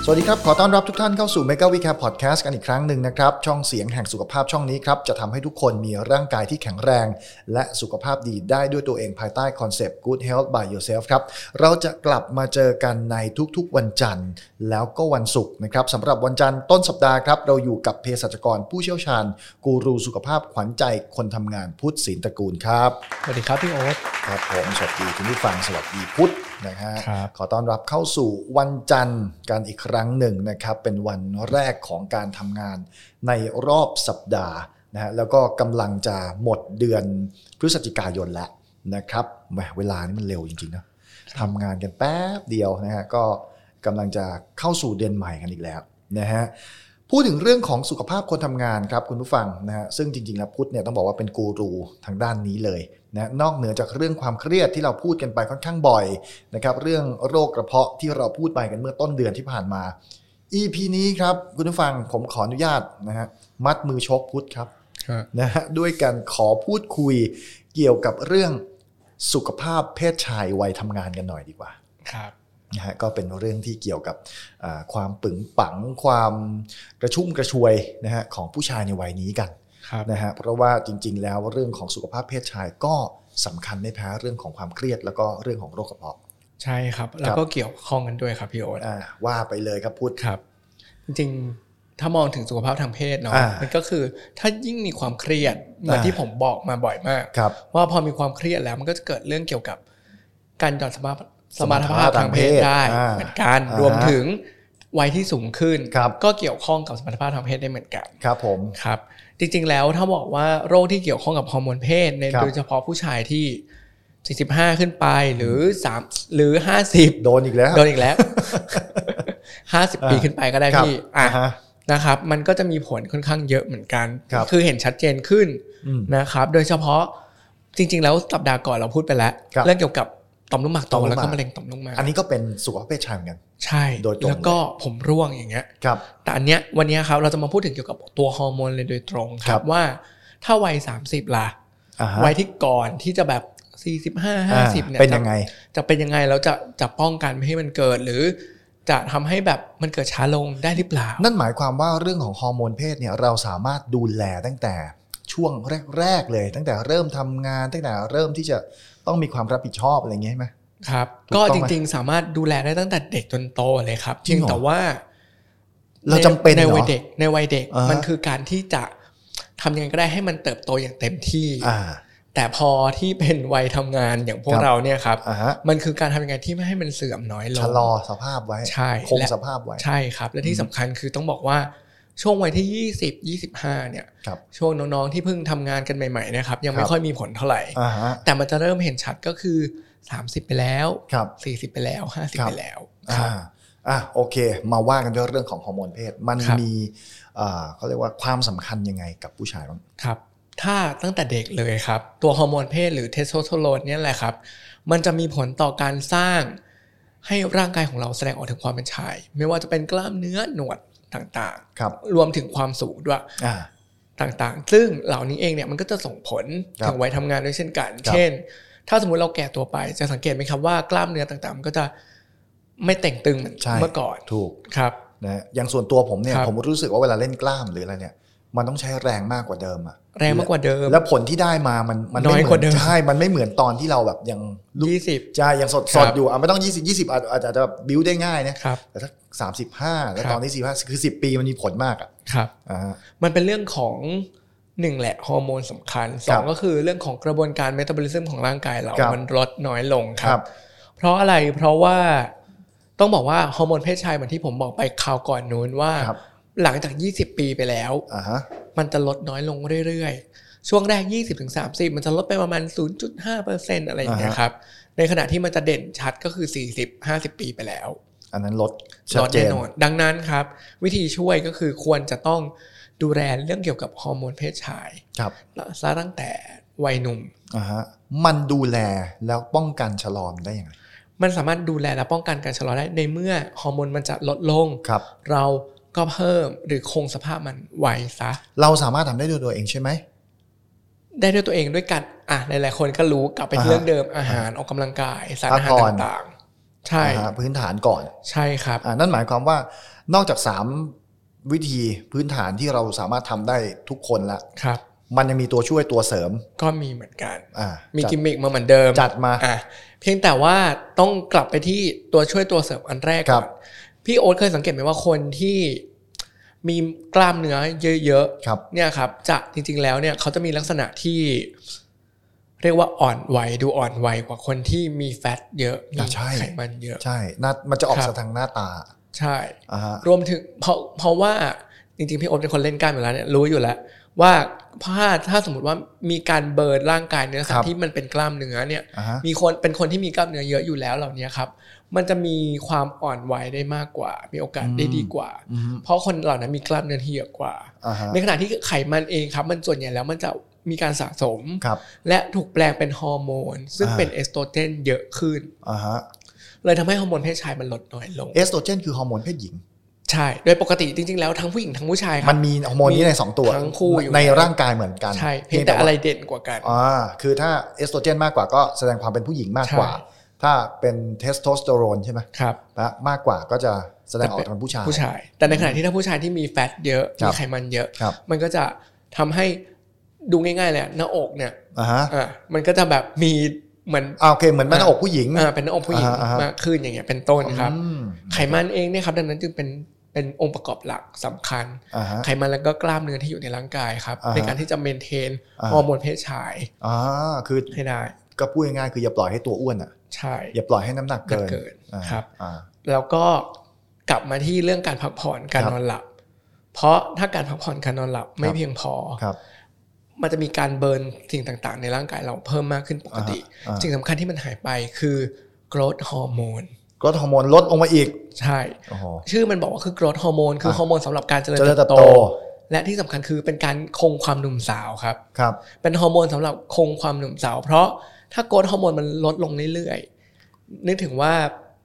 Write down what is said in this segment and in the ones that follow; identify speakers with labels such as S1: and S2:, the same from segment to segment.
S1: วัสดีครับขอต้อนรับทุกท่านเข้าสู่ Mega Week Care Podcast กันอีกครั้งหนึ่งนะครับช่องเสียงแห่งสุขภาพช่องนี้ครับจะทำให้ทุกคนมีร่างกายที่แข็งแรงและสุขภาพดีได้ด้วยตัวเองภายใต้คอนเซปต์ Good Health by Yourself ครับเราจะกลับมาเจอกันในทุกๆวันจันทร์แล้วก็วันศุกร์นะครับสำหรับวันจันทร์ต้นสัปดาห์ครับเราอยู่กับเภสัชกรผู้เชี่ยวชาญกูรูสุขภาพขวัญใจคนทำงานพุทธศิลป์ตระกูลครับ
S2: สวัสดีครับพี่โอ๊ต
S1: ครับผมสวัสดีคุณผู้ฟังสวัสดีพุทธนะฮะขอต้อนรับเข้าสู่วันจันทร์กันอีกครั้งหนึ่งนะครับเป็นวันแรกของการทำงานในรอบสัปดาห์นะฮะแล้วก็กำลังจะหมดเดือนพฤศจิกายนแล้วนะครับแหมเวลานี่มันเร็วจริงๆนะทำงานกันแป๊บเดียวนะฮะก็กำลังจะเข้าสู่เดือนใหม่กันอีกแล้วนะฮะพูดถึงเรื่องของสุขภาพคนทำงานครับคุณผู้ฟังนะฮะซึ่งจริงๆแล้วพุทธเนี่ยต้องบอกว่าเป็นกูรูทางด้านนี้เลยนะนอกเหนือจากเรื่องความเครียดที่เราพูดกันไปค่อนข้างบ่อยนะครับเรื่องโรคกระเพาะที่เราพูดไปกันเมื่อต้นเดือนที่ผ่านมา EP นี้ครับคุณผู้ฟังผมขออนุญาตนะฮะมัดมือชกพุทธครับนะฮะด้วยการขอพูดคุยเกี่ยวกับเรื่องสุขภาพเพศชายวัยทำงานกันหน่อยดีกว่า
S2: ครับ
S1: นะฮะก็เป็นเรื่องที่เกี่ยวกับความปึงปังความกระชุ่มกระชวยนะฮะของผู้ชายในวัยนี้กันนะฮะเพราะว่าจริงๆแล้วเรื่องของสุขภาพเพศชายก็สำคัญไม่แพ้เรื่องของความเครียดแล้วก็เรื่องของโรคกระเพาะ
S2: ใช่ครับแล้วก็เกี่ยวข้องกันด้วยครับพี่โอ๊ต
S1: ว่าไปเลยครับพุทธ
S2: ครับจริงๆถ้ามองถึงสุขภาพทางเพศเนาะมันก็คือถ้ายิ่งมีความเครียดเหมือนที่ผมบอกมาบ่อยมากว่าพอมีความเครียดแล้วมันก็จะเกิดเรื่องเกี่ยวกับการหย่อนสมรรถภาพทางเพศได้เหมือนกันรวมถึงวัยที่สูงขึ้นก็เกี่ยวข้องกับสมรรถภาพทางเพศได้เหมือนกัน
S1: ครับผม
S2: ครับจริงๆแล้วถ้าบอกว่าโรคที่เกี่ยวข้องกับฮอร์โมนเพศในโดยเฉพาะผู้ชายที่45ขึ้นไปหรือ3หรือ50
S1: โดนอีกแล้ว
S2: 50ปีขึ้นไปก็ได้พี่นะครับมันก็จะมีผลค่อนข้างเยอะเหมือนกันคือเห็นชัดเจนขึ้นนะครับโดยเฉพาะจริงๆแล้วสัปดาห์ก่อนเราพูดไปแล้วเรื่องเกี่ยวกับต่อมลูกหมากโตแล้วก็มะเร็งต่อมลูกหมาก
S1: อันนี้ก็เป็นสุขภาพเพศชายเหมือนกัน
S2: ใช่แล้วก็ผมร่วงอย่างเงี้ยแต่อันเนี้ยวันนี้ครับเราจะมาพูดถึงเกี่ยวกับตัวฮอร์โมนเลยโดยตรงครับว่าถ้าวัย30ล่ะวัยที่ก่อนที่จะแบบ45-50เนี่ย
S1: เป็นยังไง
S2: จะเป็นยังไงแล้วจะป้องกันไม่ให้มันเกิดหรือจะทำให้แบบมันเกิดช้าลงได้หรือเปล่า
S1: นั่นหมายความว่าเรื่องของฮอร์โมนเพศเนี่ยเราสามารถดูแลตั้งแต่ช่วงแรกๆเลยตั้งแต่เริ่มทำงานตั้งแต่เริ่มที่จะต้องมีความรับผิดชอบอะไรอย่างเงี้ยไหม
S2: ครับก็จริงๆสามารถดูแลได้ตั้งแต่เด็กจนโตเลยครับจริงแต่ว่า
S1: เราจำเป็น
S2: ในวัยเด็กมันคือการที่จะทำยังไงก็ได้ให้มันเติบโตอย่างเต็มที่แต่พอที่เป็นวัยทำงานอย่างพวกเราเนี่ยครับมันคือการทำยังไงที่ไม่ให้มันเสื่อมน้อยลง
S1: ชะลอสภาพไว้คงสภาพไว้
S2: ใช่ครับและที่สำคัญคือต้องบอกว่าช่วงวัยที่20-25เนี่ยช่วงน้องๆที่เพิ่งทำงานกันใหม่ๆนะครับยังไม่ค่อยมีผลเท่าไหร่แต่มันจะเริ่มเห็นชัดก็คือ30ไปแล้ว40ไปแล้ว50ไปแล้ว
S1: โอเคมาว่ากันเรื่องของฮอร์โมนเพศมันมีเขาเรียกว่าความสำคัญยังไงกับผู้ชายบ้าง
S2: ครับถ้าตั้งแต่เด็กเลยครับตัวฮอร์โมนเพศหรือเทสโทสเตอโรนเนี่ยแหละครับมันจะมีผลต่อการสร้างให้ร่างกายของเราแสดงออกถึงความเป็นชายไม่ว่าจะเป็นกล้ามเนื้อหนวดต่างๆรวมถึงความสูงด้วยต่างๆซึ่งเหล่านี้เองเนี่ยมันก็จะส่งผลถึงวัยทำงานด้วยเช่นกันเช่นถ้าสมมุติเราแก่ตัวไปจะสังเกตไหมครับว่ากล้ามเนื้อต่างๆมันก็จะไม่เต่งตึงเหมือนเมื่อก่อน
S1: ถูก
S2: ครับ
S1: นะอย่างส่วนตัวผมเนี่ยผมรู้สึกว่าเวลาเล่นกล้ามหรืออะไรเนี่ยมันต้องใช้แรงมากกว่าเดิม
S2: แรงมากกว่าเดิม
S1: แล้วผลที่ได้มามัน
S2: น้อยกว่าเดิม
S1: ใช่มันไม่เหมือนตอนที่เราแบบยัง
S2: 20
S1: ใช่ยังสดอยู่ไม่ต้อง20อาจจะบิ้วได้ง่ายนะครับแต่ถ้า35แล้วตอนนี้45คือ10ปีมันมีผลมาก
S2: ครับมันเป็นเรื่องของ1แหละฮอร์โมนสำคัญ2ก็คือเรื่องของกระบวนการเมตาบอลิซึมของร่างกายเรามันลดน้อยลงครับเพราะอะไรเพราะว่าต้องบอกว่าฮอร์โมนเพศชายเหมือนที่ผมบอกไปคราวก่อนนู้นว่าหลังจาก20ปีไปแล้วมันจะลดน้อยลงเรื่อยๆช่วงแรก 20-30 มันจะลดไปประมาณ 0.5% อะไรอย่างเงี้ยครับในขณะที่มันจะเด่นชัดก็คือ 40-50 ปีไปแล้ว
S1: อันนั้นลด
S2: แน่นอนดังนั้นครับวิธีช่วยก็คือควรจะต้องดูแลเรื่องเกี่ยวกับฮอร์โมนเพศชายซะตั้งแต่วัยหนุ่ม
S1: มันดูแลแล้วป้องกันชะลอได้ยังไง
S2: มันสามารถดูแลและป้องกันการชะลอได้ในเมื่อฮอร์โมนมันจะลดลงเราก็เพิ่มหรือคงสภาพมันไว้ซะ
S1: เราสามารถทำได้ด้วยตัวเองใช่ไหม
S2: ได้ด้วยตัวเองด้วยกันหลายๆคนก็รู้กลับไปที่เรื่องเดิมอาหารออกกำลังกายสารอาหารต่างใช่
S1: พื้นฐานก่อน
S2: ใช่ครับ
S1: นั่นหมายความว่านอกจาก3วิธีพื้นฐานที่เราสามารถทำได้ทุกคนละ
S2: ครับ
S1: มันยังมีตัวช่วยตัวเสริม
S2: ก็มีเหมือนกันมีกิมมิกมาเหมือนเดิม
S1: จัดมา
S2: เพียงแต่ว่าต้องกลับไปที่ตัวช่วยตัวเสริมอันแรกก่อนพี่โอ๊ตเคยสังเกตไหมว่าคนที่มีกล้ามเนื้อเยอะๆเนี่ยครับจะจริงๆแล้วเนี่ยเขาจะมีลักษณะที่เรียกว่าอ่อนวัยดูอ่อนวัยกว่าคนที่มีแฟตเยอะมีไขมันเยอะ
S1: ใช่มันจะออกทางหน้าตา
S2: ใช่รวมถึงเพราะว่าจริงๆพี่โอ๊ตเป็นคนเล่นกล้ามอยู่แล้วเนี่ยรู้อยู่แล้วว่าถ้าสมมติว่ามีการเบิร์นร่างกายเนื้อสัตว์ที่มันเป็นกล้ามเนื้อเนี่ยมีคนเป็นคนที่มีกล้ามเนื้อเยอะอยู่แล้วเหล่านี้ครับมันจะมีความอ่อนไหวได้มากกว่ามีโอกาสได้ดีกว่าเพราะคนเหล่านั้นมีกล้ามเนื้อที่เยอะกว่าในขณะที่ไขมันเองครับมันส่วนใหญ่แล้วมันจะมีการสะสมและถูกแปลงเป็นฮอร์โมนซึ่งเป็นเอสโตรเจนเยอะขึ้นเลยทำให้ฮอร์โมนเพศชายมันลดน้อยลง
S1: เอสโตรเจนคือฮอร์โมนเพศหญิง
S2: ใช่โดยปกติจริงๆแล้วทั้งผู้หญิงทั้งผู้ชายครับ
S1: มันมีฮอร์โมนนี้ใน2ตัว
S2: ทั้งคู่
S1: ในร่างกายเหมือนกัน
S2: ใช่เพียงแต่อะไรเด่นกว่ากัน
S1: คือถ้าเอสโตรเจนมากกว่าก็แสดงความเป็นผู้หญิงมากกว่าถ้าเป็นเทสโทสเตอโรนใช่ไหม
S2: ครับ
S1: มากกว่าก็จะแสดงออกเป็นผู้ชาย
S2: แต่ในขณะที่ถ้าผู้ชายที่มีแฟตเยอะมีไขมันเยอะมันก็จะทำให้ดูง่ายๆเลยหน้าอกเนี่ยมันก็จะแบบมีเหมือน
S1: โอเคเหมือนหน้าอกผู้หญิง
S2: เป็นหน้าอกผู้หญิงมากขึ้นอย่างเงี้ยเป็นต้นครับไขมันเองเนี่ยครับดังนั้นจึงเป็นองค์ประกอบหลักสำคัญไขมันแล้วก็กล้ามเนื้อที่อยู่ในร่างกายครับในการที่จะเมนเทนฮอร์โมนเพศชาย
S1: คือ
S2: ให้ได้
S1: ก็พูดง่ายๆคืออย่าปล่อยให้ตัวอ้วน
S2: ใช่
S1: อย่าปล่อยให้น้ำหนักเกิน
S2: ครับแล้วก็กลับมาที่เรื่องการพักผ่อนการนอนหลับเพราะถ้าการพักผ่อนการนอนหลับไม่เพียงพอมันจะมีการเบิร์นสิ่งต่างๆในร่างกายเราเพิ่มมากขึ้นปกติสิ่งสำคัญที่มันหายไปคือ growth hormone
S1: growth hormone ลดลงมาอีก
S2: ใช่ชื่อมันบอกว่าคือ growth hormone คือฮอร์โมนสำหรับการเจริญเติบโตและที่สำคัญคือเป็นการคงความหนุ่มสาวครับเป็นฮอร์โมนสำหรับคงความหนุ่มสาวเพราะถ้า growth hormone มันลดลงเรื่อยๆนึกถึงว่า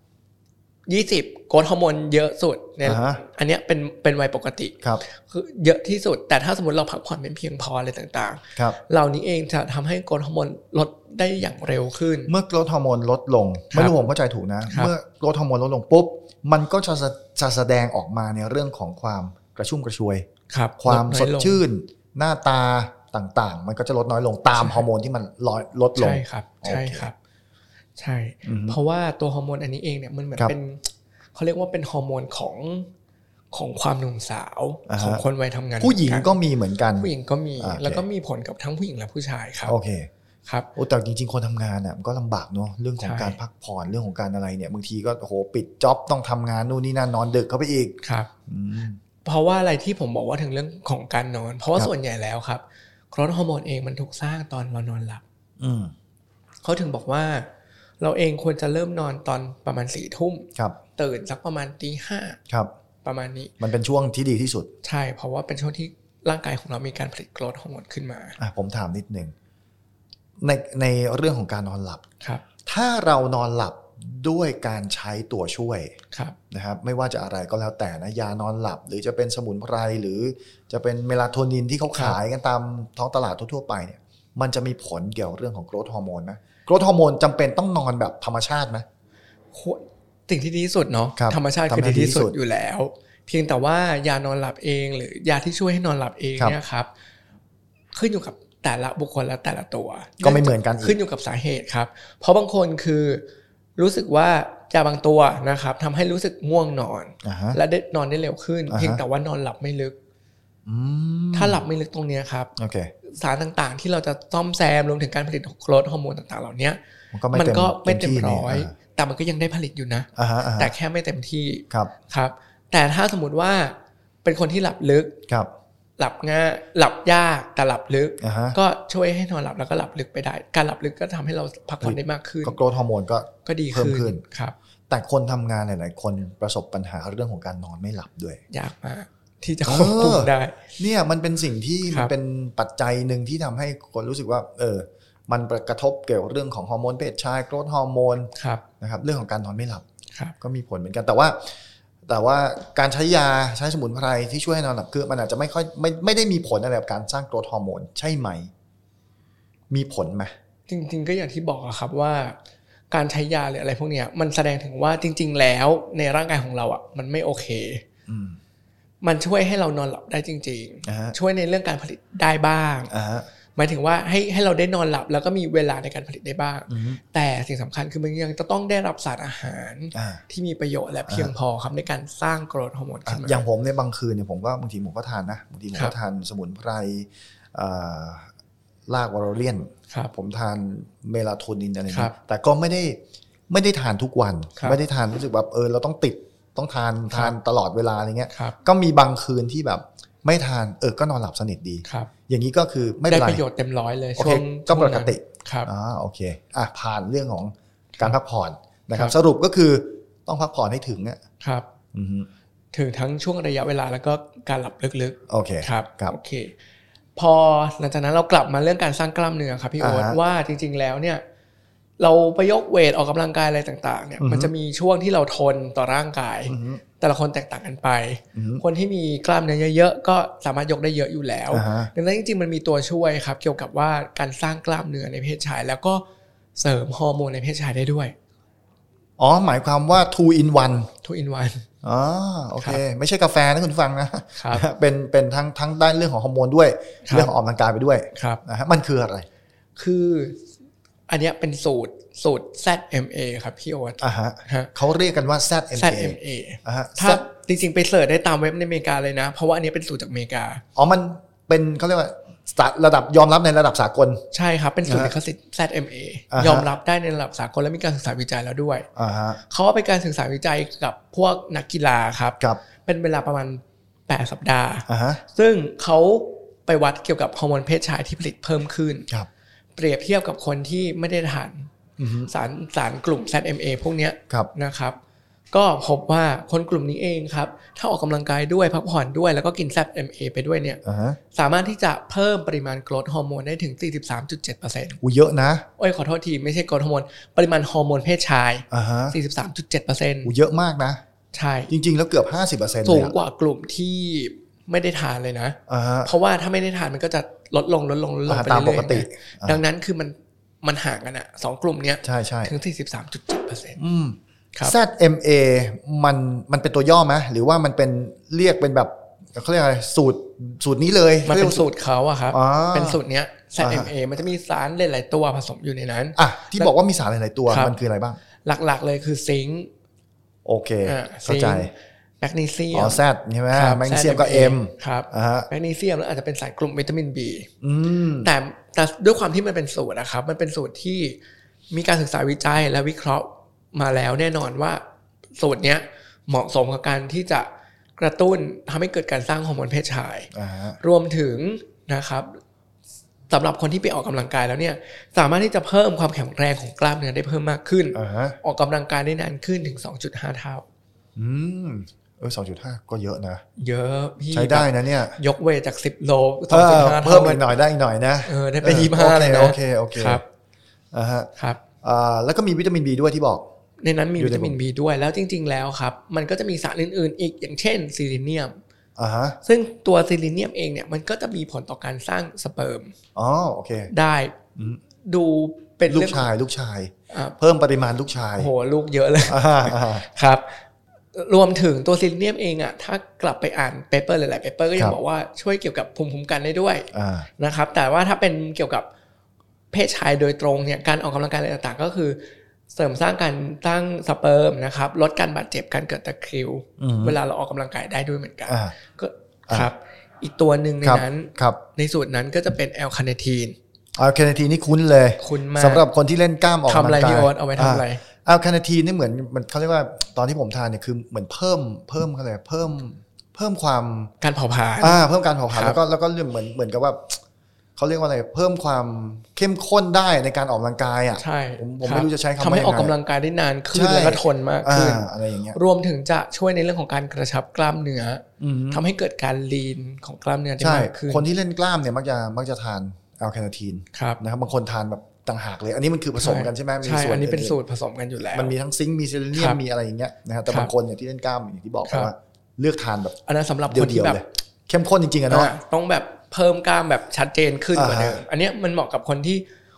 S2: 20 growth hormone เยอะสุดเนี่ยอันเนี้ยเป็นวัยปกติคือเยอะที่สุดแต่ถ้าสมมติเราพักผ่อนเป็นเพียงพออะไรต่างๆเหล่านี้เองจะทำให้ growth hormone ลดได้อย่างเร็วขึ้น
S1: เมื่อ growth hormone ลดลงไม่รู้ผมเข้าใจถูกนะเมื่อ growth hormone ลดลงปุ๊บมันก็จะแสดงออกมาในเรื่องของความกระชุ่มกระชวยความสดชื่นหน้าตาต่างๆมันก็จะลดน้อยลงตามฮอร์โมนที่มันลดลง
S2: ใช่ครับใช่ครับใช่เพราะว่าตัวฮอร์โมนอันนี้เองเนี่ยมันเหมือนเป็นเขาเรียกว่าเป็นฮอร์โมนของความหนุ่มสาวของคนวัยทำงาน
S1: ผู้หญิงก็มีเหมือนกัน
S2: ผู้หญิงก็มีแล้วก็มีผลกับทั้งผู้หญิงและผู้ชายครับ
S1: โอเค
S2: ครับ
S1: โอ้แต่จริงๆคนทำงานเนี่ยมันก็ลำบากเนาะเรื่องของการพักผ่อนเรื่องของการอะไรเนี่ยบางทีก็โหปิดจ็อบต้องทำงานนู่นนี่นั่นนอนดึกเข้าไปอีก
S2: ครับเพราะว่าอะไรที่ผมบอกว่าถึงเรื่องของการนอนเพราะว่าส่วนใหญ่แล้วครับโกรทฮอร์โมนเองมันถูกสร้างตอนเรานอนหลับเขาถึงบอกว่าเราเองควรจะเริ่มนอนตอนประมาณ 4 ทุ่มตื่นสักประมาณ 5:00 นประมาณนี้
S1: มันเป็นช่วงที่ดีที่สุด
S2: ใช่เพราะว่าเป็นช่วงที่ร่างกายของเรามีการผลิตโกรทฮอร์โมนขึ้นมา
S1: ผมถามนิดนึงในเรื่องของการนอนหลับถ้าเรานอนหลับด้วยการใช้ตัวช่วยนะครับไม่ว่าจะอะไรก็แล้วแต่นะยานอนหลับหรือจะเป็นสมุนไพรหรือจะเป็นเมลาโทนินที่เขาขายกันตามท้องตลาดทั่วๆไปเนี่ยมันจะมีผลเกี่ยวเรื่องของโกรทฮอร์โมนไหมโกรทฮอร์โมนจำเป็นต้องนอนแบบธรรมชาติไหม
S2: สิ่งที่ดีที่สุดเนาะธรรมชาติคือดีที่สุดอยู่แล้วเพียงแต่ว่ายานอนหลับเองหรือยาที่ช่วยให้นอนหลับเองเนี่ยครับขึ้นอยู่กับแต่ละบุคคลและแต่ละตัว
S1: ก็ไม่เหมือนกัน
S2: ขึ้นอยู่กับสาเหตุครับเพราะบางคนคือรู้สึกว่ายาบางตัวนะครับทำให้รู้สึกง่วงนอนและได้นอนได้เร็วขึ้นเพียงแต่ว่านอนหลับไม่ลึกถ้าหลับไม่ลึกตรงนี้ครับสารต่างๆที่เราจะซ่อมแซมรวมถึงการผลิตโกรทฮอร์โมนต่างๆเหล่านี้มันก็ไม่เต็มร้อยแต่มันก็ยังได้ผลิตอยู่นะแต่แค่ไม่เต็มที่ครับแต่ถ้าสมมติว่าเป็นคนที่หลับลึกหลับง่ายหลับยากแต่หลับลึกก็ช่วยให้นอนหลับแล้วก็หลับลึกไปได้การหลับลึกก็ทำให้เราพักผ่อนได้มากขึ้น
S1: ก็โกรทฮอร์โมนก็
S2: ดีขึ้นครับ
S1: แต่คนทำงานหลายๆคนประสบปัญหาเรื่องของการนอนไม่หลับด้วย
S2: ยากมากที่จะควบคุมได้
S1: เนี่ยมันเป็นสิ่งที่มันเป็นปัจจัยหนึ่งที่ทำให้คนรู้สึกว่ามันกระทบเกี่ยวเรื่องของฮอร์โมนเพศชายโกรทฮอร์โมนนะครับเรื่องของการนอนไม่หลับก็มีผลเหมือนกันแต่ว่าการใช้ยาใช้สมุนไพรที่ช่วยให้นอนหลับคือมันอาจจะไม่ได้มีผลอะไรกับการสร้างโกรทฮอร์โมนใช่ไหมมีผลไหม
S2: จริงๆก็อย่างที่บอกครับว่าการใช้ยาหรืออะไรพวกเนี้ยมันแสดงถึงว่าจริงๆแล้วในร่างกายของเราอ่ะมันไม่โอเคมันช่วยให้เรานอนหลับได้จริงๆช่วยในเรื่องการผลิตได้บ้างหมายถึงว่าให้เราได้นอนหลับแล้วก็มีเวลาในการผลิตได้บ้างแต่สิ่งสำคัญคือมันยังจะต้องได้รับสารอาหารที่มีประโยชน์และเพียงพอครับในการสร้างโกรทฮอร์โมนขึ้นมา
S1: อย่างผมในบางคืนเนี่ยผมก็บางทีผมก็ทานนะบางทีผมก็ทานสมุนไพรรากวาโรเลียนผมทานเมลาโทนินอะไรนี้แต่ก็ไม่ได้ทานทุกวันไม่ได้ทานรู้สึกแบบเราต้องทานตลอดเวลาอะไรเงี้ยก็มีบางคืนที่แบบไม่ทานก็นอนหลับสนิทดีอย่างนี้ก็คือไม่เป็นไร
S2: ได้ประโยชน์เต็มร้อยเลย
S1: ช่วงก็ปกติโอเคผ่านเรื่องของการพักผ่อนนะครับสรุปก็คือต้องพักผ่อนให้ถึง
S2: ครับถึงทั้งช่วงระยะเวลาแล้วก็การหลับลึก
S1: ๆโอเค
S2: ครับโอเคพอหลังจากนั้นเรากลับมาเรื่องการสร้างกล้ามเนื้อครับพี่โอ๊ตว่าจริงๆแล้วเนี่ยเราไปยกเวทออกกำลังกายอะไรต่างๆเนี่ยมันจะมีช่วงที่เราทนต่อร่างกายแต่ละคนแตกต่างกันไปคนที่มีกล้ามเนื้อเยอะๆก็สามารถยกได้เยอะอยู่แล้วดังนั้นจริงๆมันมีตัวช่วยครับเกี่ยวกับว่าการสร้างกล้ามเนื้อในเพศชายแล้วก็เสริมฮอร์โมนในเพศชายได้ด้วย
S1: หมายความว่า 2 in
S2: 1
S1: โอเคไม่ใช่กาแฟนะคุณฟังนะเป็นทั้งด้านเรื่องของฮอร์โมนด้วยเรื่องของออกกำลังกายไปด้วยนะฮะมันคืออะไร
S2: คืออันนี้เป็นสูตร ZMA ครับพี่โอ๊ต
S1: เขาเรียกกันว่า
S2: ZMA ถ้าจริงๆไปเสิร์ชได้ตามเว็บในอเมริกาเลยนะเพราะว่าอันนี้เป็นสูตรจากอเมริกา
S1: มันเป็นเขาเรียกว่าระดับยอมรับในระดับสากล
S2: ใช่ครับเป็นสูตรลิขสิทธิ์ ZMA ยอมรับได้ในระดับสากลและมีการศึกษาวิจัยแล้วด้วยเขาว่าเป็นการศึกษาวิจัยกับพวกนักกีฬาครับเป็นเวลาประมาณ8สัปดาห์ซึ่งเขาไปวัดเกี่ยวกับฮอร์โมนเพศชายที่ผลิตเพิ่มขึ้นเปรียบเทียบกับคนที่ไม่ได้ทานสารกลุ่ม ZMA พวกนี้นะครับก็พบว่าคนกลุ่มนี้เองครับถ้าออกกำลังกายด้วยพักผ่อนด้วยแล้วก็กิน ZMA ไปด้วยเนี่ยสามารถที่จะเพิ่มปริมาณโกรทฮอร์โมนได้ถึง 43.7%
S1: เยอะนะ
S2: ขอโทษทีไม่ใช่โกรทฮอร์โมนปริมาณฮอร์โมนเพศชาย 43.7%
S1: เยอะมากนะ
S2: ใช่
S1: จริงๆแล้วเกือบ 50% เลย
S2: สูงกว่ากลุ่มที่ไม่ได้ทานเลยนะเพราะว่าถ้าไม่ได้ทานมันก็จะลดลงไปเรื่อยๆ
S1: ตามปกติ
S2: ดังนั้นคือมันห่างกันอ่ะ2กลุ่มเนี้ยถึง 43.7%
S1: ZMA มันเป็นตัวย่อไหมหรือว่ามันเป็นเรียกเป็นแบบเขาเรียกอะไรสูตรนี้เลย
S2: มันเป็นสูตรเขาอะครับเป็นสูตรเนี้ย ZMA มันจะมีสารหลายๆตัวผสมอยู่ในนั้น
S1: ที่บอกว่ามีสารหลายๆตัวมันคืออะไรบ้าง
S2: หลักๆเลยคือซิงค์
S1: โอเคเข้าใจ
S2: แมกนีเซียม
S1: Z ใช่ไหมแมกนีเซียมก็ M
S2: ครับแมกนีเซียมแล้วอาจจะเป็นสารกลุ่มวิตามิน B แต่ด้วยความที่มันเป็นสูตรนะครับมันเป็นสูตรที่มีการศึกษาวิจัยและวิเคราะห์มาแล้วแน่นอนว่าสูตรเนี้ยเหมาะสมกับการที่จะกระตุ้นทำให้เกิดการสร้างฮอร์โมนเพศชายรวมถึงนะครับสำหรับคนที่ไปออกกำลังกายแล้วเนี่ยสามารถที่จะเพิ่มความแข็งแรงของกล้ามเนื้อได้เพิ่มมากขึ้นออกกำลังกายได้นานขึ้นถึง 2.5 เท่า
S1: 2.5 ก็เยอะนะ
S2: เยอะพี่
S1: ใช้ได้นะเนี่ย
S2: ยกเวทจาก10โล
S1: 2.5 เพิ่มอีกหน่อยได้อีกหน่อยนะ
S2: ได้ไป25เลยนะ
S1: โอเค
S2: ครับ
S1: ครับแล้วก็มีวิตามิน B ด้วยที่บอก
S2: ในนั้นมีวิตามิน B ด้วยแล้วจริงๆแล้วครับมันก็จะมีสารอื่นๆอีกอย่างเช่นซิลิเนียมซึ่งตัวซิลิเนียมเองเนี่ยมันก็จะมีผลต่อการสร้างสเปิร์ม
S1: โอเค
S2: ได้ดูเป็น
S1: ลูกชายเพิ่มปริมาณลูกชาย
S2: โอ้โหลูกเยอะเลยครับรวมถึงตัวซิลิเนียมเองอ่ะถ้ากลับไปอ่านเปเปอร์หลายๆเปเปอร์ก็ยังบอกว่าช่วยเกี่ยวกับภูมิคุ้มกันได้ด้วยนะครับแต่ว่าถ้าเป็นเกี่ยวกับเพศชายโดยตรงเนี่ยการออกกำลังกายอะไรต่างๆก็คือเสริมสร้างการตั้งสเปิร์มนะครับลดการบาดเจ็บการเกิดตะคริวเวลาเราออกกำลังกายได้ด้วยเหมือนกันก็ครับอีกตัวหนึ่งในนั้นในสูตรนั้นก็จะเป็นแอลคาเนทีน
S1: นี่คุ้นเลย
S2: คุ้นมาก
S1: สำหรับคนที่เล่นกล้ามออกกำลังกาย
S2: ทำอะไรพี่โอ๊ตเอาไว้ทำอะไร
S1: แอลคาเนทีนนี่เหมือนมันเขาเรียกว่าตอนที่ผมทานเนี่ยคือเหมือนเพิ่มอะไรเพิ่มความ
S2: การเผาผลาญ
S1: เพิ่มการเผาผลาญแล้วก็เรื่องเหมือนกับว่าเขาเรียกว่าอะไรเพิ่มความเข้มข้นได้ในการออกกำลังกาย
S2: ใช่
S1: ผมไม่รู้จะใช้คำว่า
S2: ทำให้ออกกำลังกายได้นานขึ้นและก็ทนมากขึ้น
S1: อะไรอย่างเงี้ย
S2: รวมถึงจะช่วยในเรื่องของการกระชับกล้ามเนื้อทำให้เกิดการลีนของกล้ามเนื้อได้มากขึ้น
S1: คนที่เล่นกล้ามเนี่ยมักจะทานแอลคาเนทีนนะครับบางคนทานแบบต่างหากเลยอันนี้มันคือผสมกันใช่ไหม
S2: มีส่วนอันนี้เป็นสูตรผสมกันอยู่แล้ว
S1: มันมีทั้งซิงค์มีเซเลเนียมมีอะไรอย่างเงี้ยนะครับแต่บางคนเนี่ยที่เล่นกล้ามอย่างที่บอกว่าเลือกทานแบบ
S2: อันนั้นสำหรับคนที่แบบ
S1: เข้มข้นจริงๆอะเนาะ
S2: ต้องแบบเพิ่มกล้ามแบบชัดเจนขึ้นกว่าเดิมอันนี้มันเหมาะกับคนที่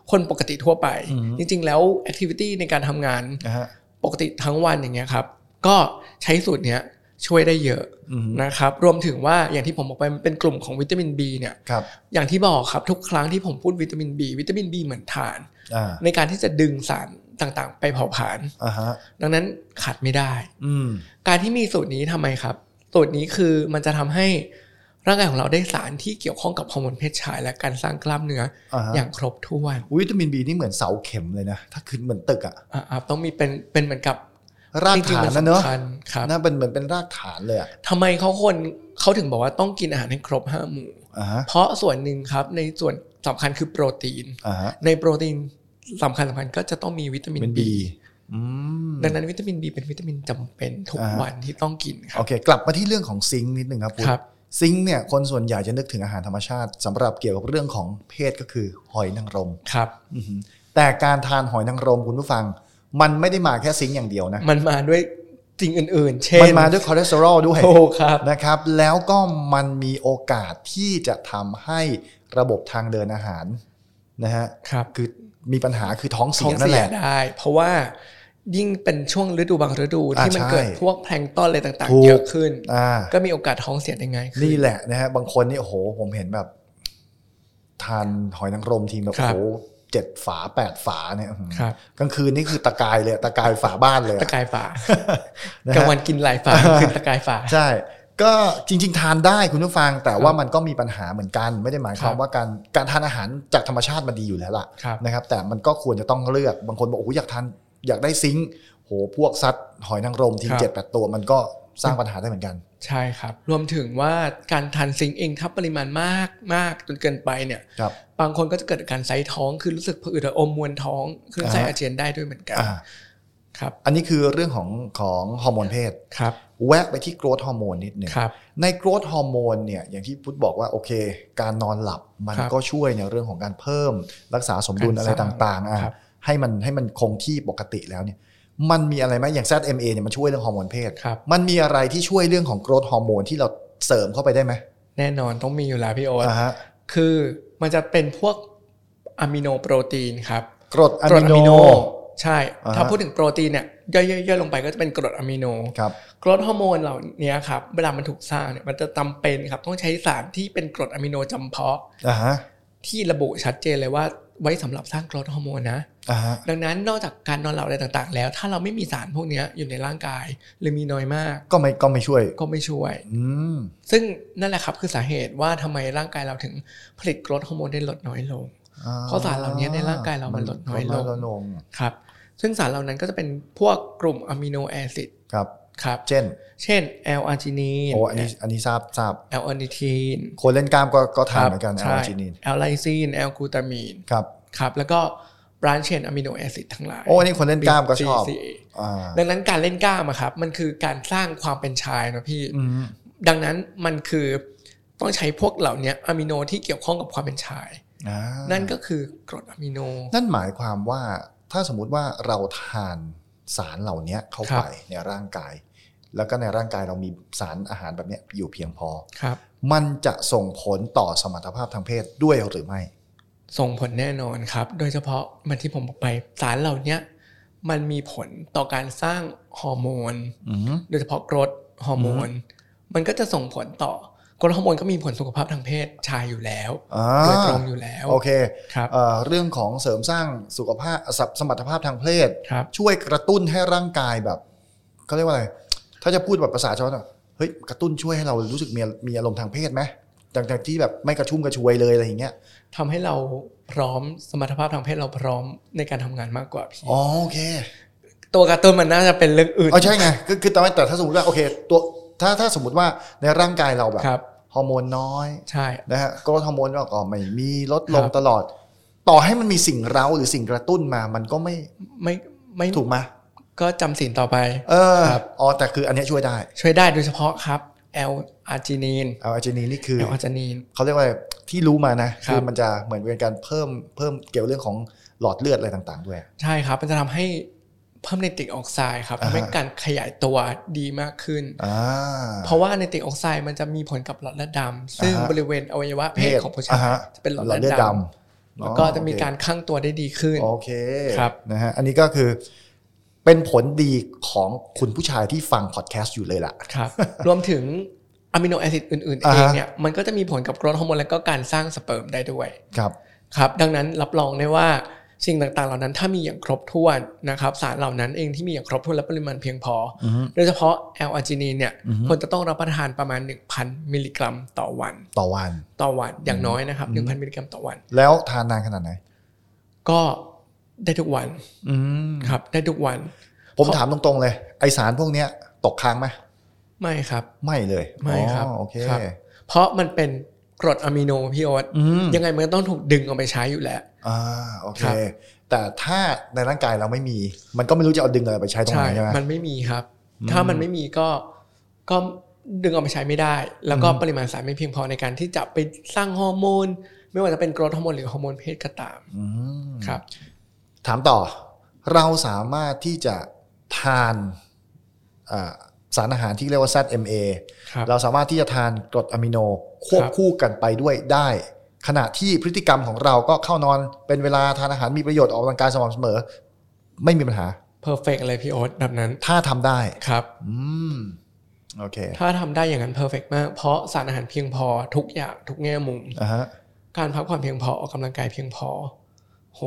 S2: คนปกติทั่วไปจริงๆแล้วแอคทิวิตี้ในการทำงานปกติทั้งวันอย่างเงี้ยครับก็ใช้สูตรเนี้ยช่วยได้เยอะนะครับรวมถึงว่าอย่างที่ผมบอกไปมันเป็นกลุ่มของวิตามิน B เนี่ยอย่างที่บอกครับทุกครั้งที่ผมพูดวิตามิน B วิตามิน B เหมือนถ่านในการที่จะดึงสารต่างๆไปเผาผลาญดังนั้นขาดไม่ได้การที่มีสูตรนี้ทำไมครับสูตรนี้คือมันจะทำให้ร่างกายของเราได้สารที่เกี่ยวข้องกับฮอร์โมนเพศชายและการสร้างกล้ามเนื้ออย่างครบถ้วน
S1: วิตามิน B นี่เหมือนเสาเข็มเลยนะถ้าขึ้นเหมือนตึก
S2: ต้องมีเป็นเหมือนกับ
S1: รากฐานนะเนอะน่าเป็นเหมือนเป็นรากฐานเลย
S2: ทำไมเขาถึงบอกว่าต้องกินอาหารให้ครบ5 หมู่เพราะส่วนหนึ่งครับในส่วนสำคัญคือโปรตีนในโปรตีนสำคัญก็จะต้องมีวิตามิน B ดังนั้นวิตามิน B เป็นวิตามินจำเป็นทุกวันที่ต้องกินครับ
S1: โอเคกลับมาที่เรื่องของซิงค์นิดนึงครับซิงค์เนี่ยคนส่วนใหญ่จะนึกถึงอาหารธรรมชาติสำหรับเกี่ยวกับเรื่องของเพศก็คือหอยนางรม
S2: ครับ
S1: แต่การทานหอยนางรมคุณผู้ฟังมันไม่ได้มาแค่ซิงค์อย่างเดียวนะ
S2: มันมาด้วยสิ่งอื่นๆเช่น
S1: มันมาด้วยคอเลสเตอรอลด้วย
S2: ครับ
S1: นะครับแล้วก็มันมีโอกาสที่จะทำให้ระบบทางเดินอาหารนะฮะคือมีปัญหาคือท้องเสียนั่นแหละ
S2: ได้เพราะว่ายิ่งเป็นช่วงฤดูบางฤดูที่มันเกิดพวกแพลงก์ตอนอะไรต่างๆเยอะขึ้นก็มีโอกาสท้องเสียได้ง่ายขึ้น
S1: นี่แหละนะฮะบางคนนี่โอ้โหผมเห็นแบบทานหอยนางรมทีแบบโอ้โห7 ฝา 8 ฝาเนี่ยกลางคืนนี่คือตะกายเลยตะกายฝาบ้านเลย
S2: ตะกายฝากลางวันกินหลายฝาคือตะกายฝา
S1: ใช่ก็จริงๆทานได้คุณผู้ฟังแต่ว่ามันก็มีปัญหาเหมือนกันไม่ได้หมายความว่าการทานอาหารจากธรรมชาติมันดีอยู่แล้วล่ะนะครับแต่มันก็ควรจะต้องเลือกบางคนบอกโอ้ยอยากได้ซิงค์โหพวกซัดหอยนางรมที 7-8 ตัวมันก็สร้างปัญหาได้เหมือนกัน
S2: ใช่ครับรวมถึงว่าการทานซิงค์เองถ้าปริมาณมากจนเกินไปเนี่ยบางคนก็จะเกิดอาการไส้ท้องคือรู้สึกผะอืดอมมวลท้องคลื่นไส้อาเจียนได้ด้วยเหมือนกันครับ
S1: อันนี้คือเรื่องของฮอร์โมนเพศ
S2: ครับ
S1: แวะไปที่โกรทฮอร์โมนนิดนึงในโกรทฮอร์โมนเนี่ยอย่างที่พุทธบอกว่าโอเคการนอนหลับมันก็ช่วยในเรื่องของการเพิ่มรักษาสมดุลอะไรต่างๆให้มันคงที่ปกติแล้วเนี่ยมันมีอะไรไหมอย่าง ZMA เนี่ยมันช่วยเรื่องฮอร์โมนเพศมันมีอะไรที่ช่วยเรื่องของโกรทฮอร์โมนที่เราเสริมเข้าไปได้ไหม
S2: แน่นอนต้องมีอยู่แล้วพี่โอ๊ตคือมันจะเป็นพวกอะมิโนโปรตีนครับ
S1: กรดอะมิโน
S2: ใช่ถ้าพูดถึงโปรตีนเนี่ยย่อยๆลงไปก็จะเป็นกรดอะมิโนกรดฮอร์โมนเหล่านี้ครับเวลามันถูกสร้างเนี่ยมันจะจำเป็นครับต้องใช้สารที่เป็นกรดอะมิโนจำเพาะที่ระบุชัดเจนเลยว่าไว้สำหรับสร้างกรดฮอร์โมนนะดังนั้นนอกจากการนอนหลับอะไรต่างๆแล้วถ้าเราไม่มีสารพวกนี้อยู่ในร่างกายหรือมีน้อยมาก
S1: ก็ไม่ช่วย
S2: ซึ่งนั่นแหละครับคือสาเหตุว่าทำไมร่างกายเราถึงผลิตกรดฮอร์โมนได้ลดน้อยลงเพราะสารเหล่านี้ในร่างกายเรามันลดน้อยลงครับซึ่งสารเหล่านั้นก็จะเป็นพวกกลุ่มอะมิโนแอซิดครับเช่นแอลอาร์จินีน
S1: อันนี้ทราบ
S2: แอลออนิทีน
S1: คนเล่นกล้ามก็ทานเหมือนกันแอลอาร์จินีน
S2: แอลไลซีนแอลกลูตามีนครับแล้วก็บรานช์เชนอะมิโนแอซิดทั้งหลาย
S1: อันนี้คนเล่นกล้ามก็ชอบ
S2: ดังนั้นการเล่นกล้ามครับมันคือการสร้างความเป็นชายนะพี่ดังนั้นมันคือต้องใช้พวกเหล่านี้อะมิโนที่เกี่ยวข้องกับความเป็นชายนั่นก็คือกรดอะมิโน
S1: นั่นหมายความว่าถ้าสมมุติว่าเราทานสารเหล่านี้เข้าไปในร่างกายแล้วก็ในร่างกายเรามีสารอาหารแบบนี้อยู่เพียงพอมันจะส่งผลต่อสมรรถภาพทางเพศด้วยหรือไม่
S2: ส่งผลแน่นอนครับโดยเฉพาะมันที่ผมบอกไปสารเหล่านี้มันมีผลต่อการสร้างฮอร์โมนโดยเฉพาะกรดฮอร์โมนมันก็จะส่งผลต่อกรดฮอร์โมนก็มีผลสุขภาพทางเพศชายอยู่แล้วโดยตรงอยู่แล้ว
S1: โอเคครับเรื่องของเสริมสร้างสุขภาพสมรรถภาพทางเพศช่วยกระตุ้นให้ร่างกายแบบเขาเรียกว่าอะไรถ้าจะพูดแบบภาษาชาวบ้านเฮ้ยกระตุ้นช่วยให้เรารู้สึกมีอารมณ์ทางเพศไหมจากที่แบบไม่กระชุ่มกระชวยเลยอะไรอย่างเงี้ย
S2: ทำให้เราพร้อมสมรรถภาพทางเพศเราพร้อมในการทำงานมากกว่าพี่
S1: โอเค
S2: ตัวกระตุ้นมันน่าจะเป็นเรื่องอื่น
S1: ใช่ไงคือแต่ถ้าสมมติว่าโอเคตัวถ้าสมมติว่าในร่างกายเราแบบฮอร์โมนน้อย
S2: ใช่
S1: นะฮะก็ฮอร์โมนก็ไม่มีลดลงตลอดต่อให้มันมีสิ่งเร้าหรือสิ่งกระตุ้นมามันก็ไม่ถูกไหม
S2: ก็จำศีลต่อไป
S1: แต่คืออันนี้ช่วย
S2: ได้โดยเฉพาะครับแอลอาร์จินีน
S1: นี่คือ
S2: แอลอาร์จินีน
S1: เขาเรียกว่าที่รู้มานะคือมันจะเหมือนเป็นการเพิ่มเกี่ยวเรื่องของหลอดเลือดอะไรต่างๆด้วย
S2: ใช่ครับมันจะทำให้เพิ่มไนตริกออกไซด์ครับทำให้การขยายตัวดีมากขึ้นเพราะว่าไนตริกออกไซด์มันจะมีผลกับหลอดเลือดดำซึ่งบริเวณอวัยวะเพศของผู้ชายจะเป็นหลอดเลือดดแล้วก็จะมีการคั่งตัวได้ดีขึ้น
S1: โอเค
S2: ครับ
S1: นะฮะอันนี้ก็คือเป็นผลดีของคุณผู้ชายที่ฟังพอดแคสต์อยู่เลยล่ะ
S2: ครับ รวมถึงอะมิโนแอซิดอื่นๆเองเนี่ยมันก็จะมีผลกับโกรทฮอร์โมนและก็การสร้างสเปิร์มได้ด้วยครับดังนั้นรับรองได้ว่าสิ่งต่างๆเหล่านั้นถ้ามีอย่างครบถ้วนนะครับสารเหล่านั้นเองที่มีอย่างครบถ้วนและปริมาณเพียงพอโดยเฉพาะแอลอาร์จินีนเนี่ยควรจะต้องรับประทานประมาณ 1,000 มิลลิกรัมต่อวันอย่างน้อยนะครับ 1,000 มิลลิกรัมต่อวัน
S1: แล้วทานนานขนาดไหน
S2: ก็ได้ทุกวันครับได้ทุกวัน
S1: ผมถามตรงๆเลยไอสารพวกนี้ตกค้างไหม
S2: ไม่ครับ
S1: ไม่เลย
S2: ไม่ครับ
S1: โอเค
S2: เพราะมันเป็นกรดอะมิโนพี่โอ๊ตยังไงมันต้องถูกดึงเอาไปใช้อยู่แล้ว
S1: โอเคแต่ถ้าในร่างกายเราไม่มีมันก็ไม่รู้จะเอาดึงอะไรไปใช้ตรงไหนใช่ไหม
S2: มันไม่มีครับถ้ามันไม่มีก็ดึงเอาไปใช้ไม่ได้แล้วก็ปริมาณสารไม่เพียงพอในการที่จะไปสร้างฮอร์โมนไม่ว่าจะเป็นโกรทฮอร์โมนหรือฮอร์โมนเพศก็ตามครับ
S1: ถามต่อเราสามารถที่จะทานสารอาหารที่เรียกว่า ZMA เราสามารถที่จะทานกรดอะมิโนควบคู่กันไปด้วยได้ขณะที่พฤติกรรมของเราก็เข้านอนเป็นเวลาทานอาหารมีประโยชน์ออกกำลังกายสม่ำเสมอไม่มีปัญหา
S2: เพอร์เฟกต์เลยพี่โอ๊ตแบบนั้น
S1: ถ้าทำได้
S2: ครับ
S1: โอเค
S2: ถ้าทำได้อย่างนั้นเพอร์เฟกต์มากเพราะสารอาหารเพียงพอทุกอย่างทุกแง่มุมการพักผ่อนเพียงพอออกกำลังกายเพียงพอโห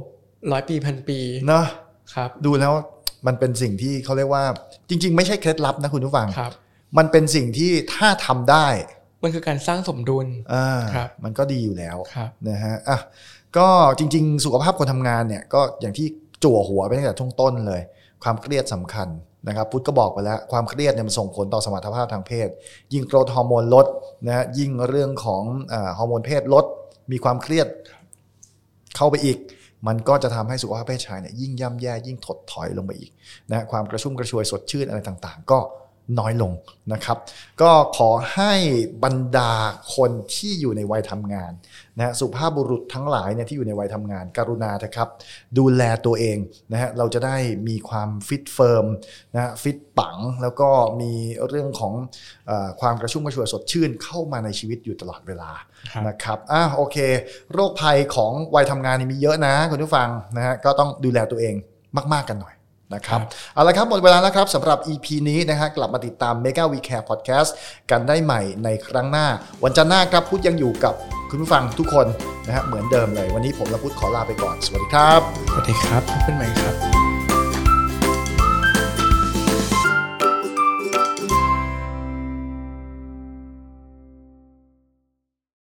S2: 100 ปีพันปี
S1: เนาะ
S2: ครับ
S1: ดูแล้วมันเป็นสิ่งที่เขาเรียกว่าจริงๆไม่ใช่เคล็ดลับนะคุณผู้ฟังมันเป็นสิ่งที่ถ้าทำได้
S2: มันคือการสร้างสมดุล
S1: มันก็ดีอยู่แล้วนะฮะก็จริงๆสุขภาพคนทำงานเนี่ยก็อย่างที่จั่วหัวไปตั้งแต่ช่วงต้นเลยความเครียดสำคัญนะครับพุทธก็บอกไปแล้วความเครียดเนี่ยมันส่งผลต่อสมรรถภาพทางเพศยิ่งโกรทฮอร์โมนลดนะยิ่งเรื่องของฮอร์โมนเพศลดมีความเครียดเข้าไปอีกมันก็จะทำให้สุขภาพเพศชายเนี่ยยิ่งย่ำแย่ยิ่งถดถอยลงไปอีกนะความกระชุ่มกระชวยสดชื่นอะไรต่างๆก็น้อยลงนะครับก็ขอให้บรรดาคนที่อยู่ในวัยทำงานนะสุภาพบุรุษทั้งหลายเนี่ยที่อยู่ในวัยทำงานกรุณาเถอะครับดูแลตัวเองนะฮะเราจะได้มีความฟิตเฟิร์มนะฟิตปังแล้วก็มีเรื่องของความกระชุ่มกระชวยสดชื่นเข้ามาในชีวิตอยู่ตลอดเวลานะครับโอเคโรคภัยของวัยทำงานนี่มีเยอะนะคุณผู้ฟังนะฮะก็ต้องดูแลตัวเองมากๆกันหน่อยนะครับเอาละครับหมดเวลาแล้วครับสำหรับ EP นี้นะฮะกลับมาติดตาม Mega We Care Podcast กันได้ใหม่ในครั้งหน้าวันจันทร์หน้าครับพุทธยังอยู่กับคุณผู้ฟังทุกคนนะฮะเหมือนเดิมเลยวันนี้ผมและพุทธขอลาไปก่อนสวัสดีครับ
S2: สวัสดีครับพบกันใหม่ครับ